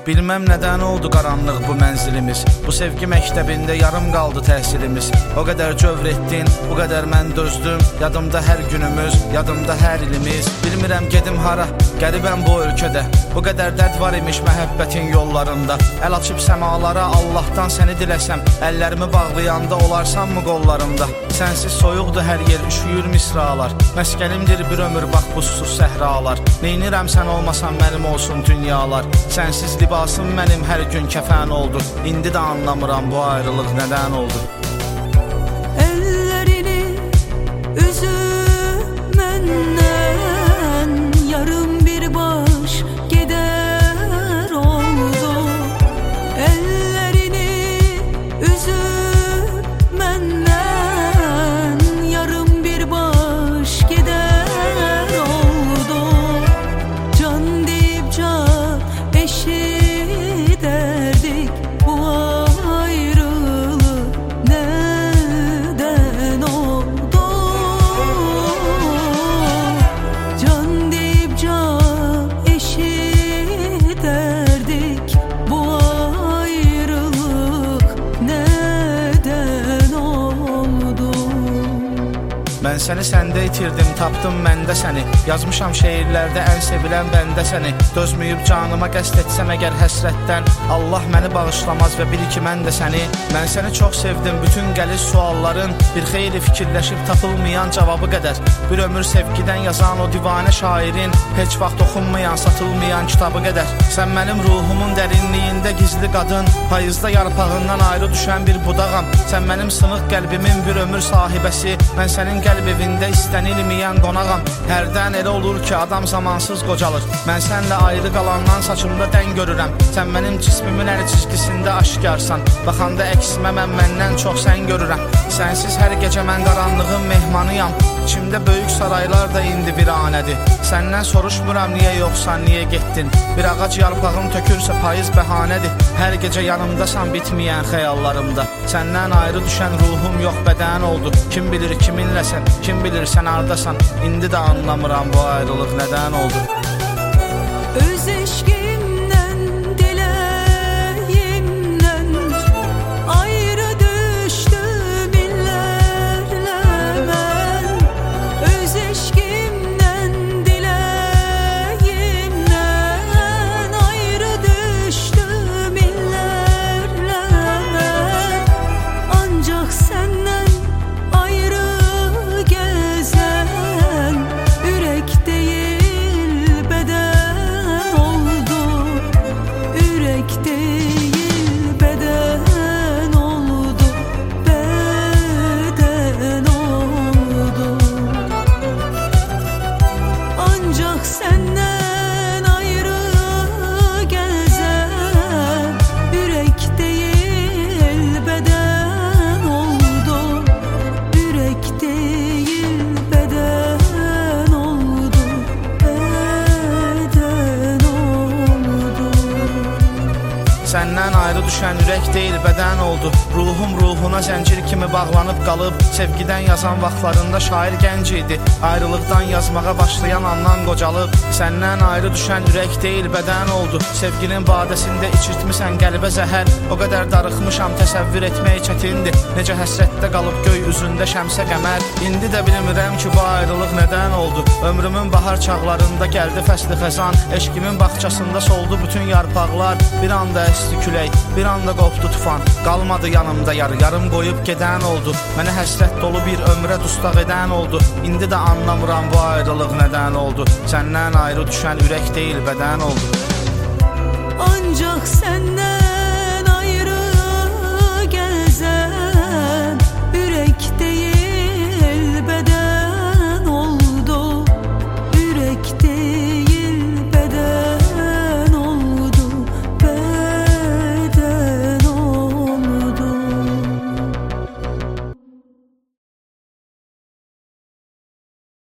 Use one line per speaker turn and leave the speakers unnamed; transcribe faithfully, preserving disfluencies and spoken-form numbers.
Bilməm nədən oldu qaranlıq bu mənzilimiz. Bu sevgi məktəbində yarım qaldı təhsilimiz. O qədər cövr etdin, bu qədər mən dözdüm. Yadımda hər günümüz, yadımda hər ilimiz. Bilmirəm gedim hara, qəribəm bu ölkədə. Bu qədər dərd var imiş məhəbbətin yollarında. Əl açıb səmalara Allahdan səni diləsəm, əllərimi bağlayanda olarsanmı qollarımda? Sənsiz soyuqdur hər yer, üşüyür misralar. Məskənimdir bir ömür bax bu susuz səhralar. Neynirəm sən olmasan mənim olsun dünyalar. Sənsiz libasım mənim hər gün kəfən oldu. İndi də anlamıram bu ayrılıq nədən oldu.
Əllərini üzüb məndən, yarım bir baş gedər oldu. Əllərini üzüb məndən, yarım bir baş gedər oldu. Can deyib can eşidərdik, bu ayrılık nədən oldu? Can deyib can eşidərdik, bu ayrılık nədən oldu?
Mən səni səndə itirdim, tapdım məndə səni. Yazmışam şeirlərdə ən sevilən bəndə səni. Dözməyib canıma qəsd etsəm əgər həsrətdən, Allah məni bağışlamaz və bil ki mən də səni. Mən səni çox sevdim, bütün gəlir sualların bir xeyli fikirləşib tapılmayan cavabı qədər. Bir ömür sevgidən yazan o divanə şairin heç vaxt oxunmayan, satılmayan kitabı qədər. Sən mənim ruhumun dərinliyində gizli qadın, payızda yarpağından ayrı düşən bir budağam. Sən mənim sınıq qəlbimin bir ömür sahibəsi, mən sənin qəlb evində istənilməyən qonağam. Hərdən elə olur ki adam zamansız qocalır. Mən sənlə ayrı qalandan saçımda dən görürəm. Sən mənim cismimin əli çizgisində aşkarsan. Baxanda əksimə mən məndən çox sən görürəm. Sənsiz hər gecə mən qaranlığın mehmanıyam. İçimdə böyük saraylar da indi viranədir. Səndən soruşmuram niyə yoxsan, niyə getdin. Bir ağac yarpağın tökürsə payız bəhanədir. Hər gecə yanımdasan bitməyən xəyallarımda. Səndən ayrı düşən ruhum yox bədən oldu. Kim bilir kiminləsən, kim bilir sən hardasan. İndi də anlamıram bu ayrılıq nədən oldu.
Öz eşqimdən, diləyimdən ayrı düşdüm illərlə mən. Öz eşqimdən, diləyimdən ayrı düşdüm illərlə mən. Ancaq səndən ayrı gəzən ürək deyil bədən oldu. Ürək deyil bədən oldu. Bədən oldu. Ancaq səndən ayrı gəzən ürək deyil bədən oldu. Ürək deyil bədən oldu. Bədən oldu.
Səndən ayrı düşən ürək deyil bədən oldu. Ruhum ruhuna zəncir kimi bağlanıb qalıb. Sevgidən yazan vaxtlarında şair gənc idi. Ayrılıqdan yazmağa başlayan andan qocalıb. Səndən ayrı düşən ürək deyil bədən oldu. Sevginin badəsində içirtmisən qəlbə zəhər. O qədər darıxmışam təsəvvür etmək çətindir. Necə həsrətdə qalıb göy üzündə şəmsə qəmər. İndi də bilmirəm ki bu ayrılıq nədən oldu. Ömrümün bahar çağlarında gəldi fəsli xəzan. Eşqimin bağçasında soldu bütün yarpaqlar. Bir anda əsti külək, bir anda qopdu tufan. Qalmadı yanımda yar, yarım qoyub gedən oldu. Mənə həsrət dolu bir ömrə dustaq edən oldu. İndi də anlamıram bu ayrılıq nədən oldu. Səndən ayrı düşən ürək deyil bədən oldu.
Ancaq səndən